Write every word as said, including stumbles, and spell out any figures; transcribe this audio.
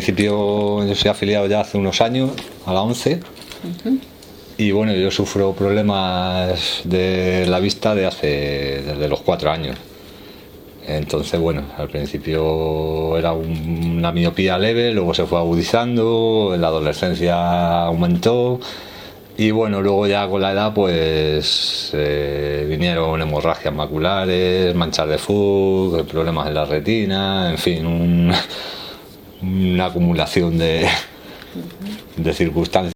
principio yo soy afiliado ya hace unos años a la ONCE. Uh-huh. Y bueno, yo sufro problemas de la vista de hace desde los cuatro años. Entonces, bueno, al principio era un, una miopía leve, luego se fue agudizando, en la adolescencia aumentó y bueno, luego ya con la edad pues eh, vinieron hemorragias maculares, manchas de Fuchs, problemas en la retina, en fin, un, una acumulación de, de circunstancias.